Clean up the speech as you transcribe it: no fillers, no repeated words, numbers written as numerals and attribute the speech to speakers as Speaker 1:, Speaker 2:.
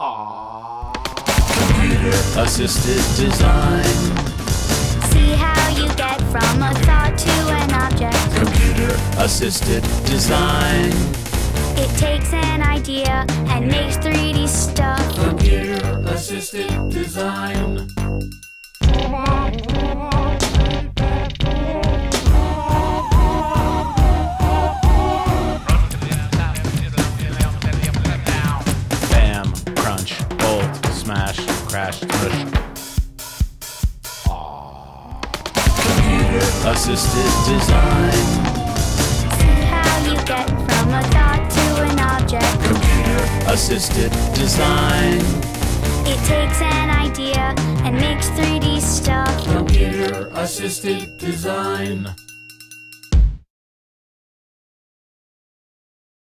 Speaker 1: Assisted design.
Speaker 2: See how you get from a thought to an object.
Speaker 1: Computer assisted design.
Speaker 2: It takes an idea and makes 3D stuff.
Speaker 1: Computer assisted design. Bam, crunch, bolt, smash, crash, push. Computer assisted design.
Speaker 2: See how you get from a thought to an object.
Speaker 1: Computer assisted design.
Speaker 2: It takes an idea and makes 3D stuff.
Speaker 1: Computer assisted design.